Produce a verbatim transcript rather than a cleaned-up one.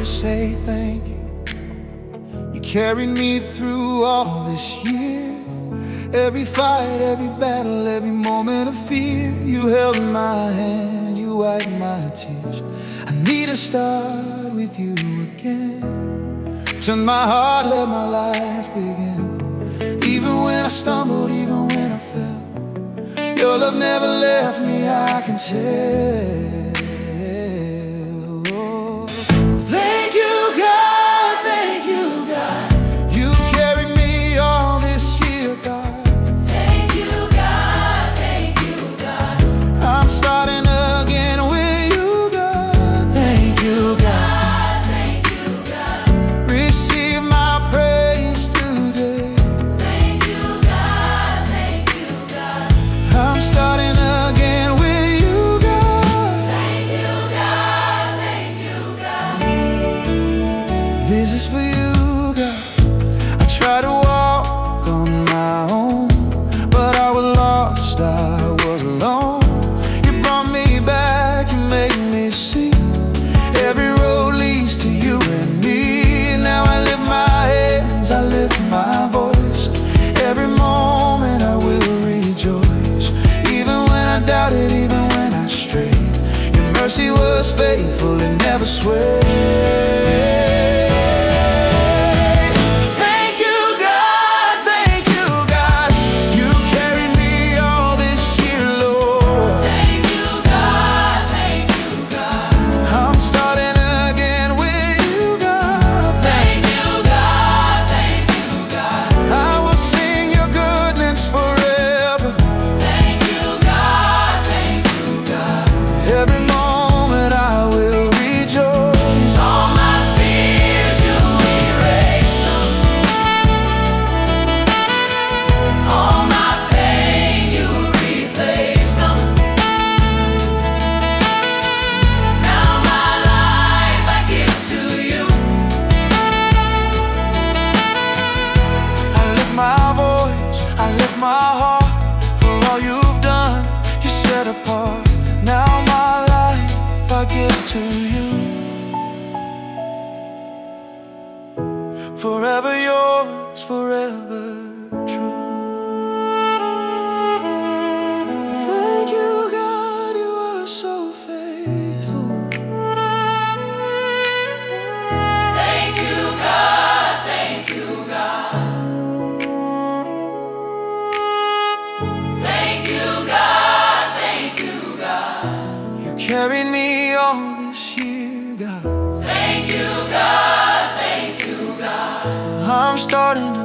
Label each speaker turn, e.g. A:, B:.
A: to say thank you. You carried me through all this year. Every fight, every battle, every moment of fear. You held my hand, you wiped my tears. I need to start with you again. Turn my heart, let my life begin. Even when I stumbled, even when I fell, your love never left me, I can tell. Thank you, God, thank you, God. You carried me all this year, God.
B: Thank you, God, thank you, God.
A: I'm starting again with you, God. Thank you, God.
B: Thank you, God.
A: Receive my praise today.
B: Thank you, God, thank you, God.
A: I'm starting again with you, God.
B: Thank you, God, thank you, God.
A: This is for you, God. I tried to walk on my own, but I was lost, I was alone. You brought me back, you made me see. Every road leads to you and me. Now I lift my hands, I lift my voice. Every moment I will rejoice. Even when I doubted, even when I strayed, your mercy was faithful and never swayed. Thank you, God, thank you, God. You carried me all this year, Lord.
B: Thank you, God, thank you, God.
A: I'm starting again with you, God.
B: Thank you, God, thank you, God.
A: I will sing your goodness forever.
B: Thank you, God, thank you, God.
A: Every moment I will rejoice.
B: All my fears, you erased them. All my pain, you replaced them. Now my life I give to you.
A: I lift my voice, I lift my heart for all you've done. You set apart. Now my life I give to you. Forever yours, forever true. Thank you, God, you are so faithful.
B: Thank you, God, thank you, God. Thank you, God, thank you, God.
A: You carried me all this year, God.
B: Thank you, God, thank you, God.
A: I'm starting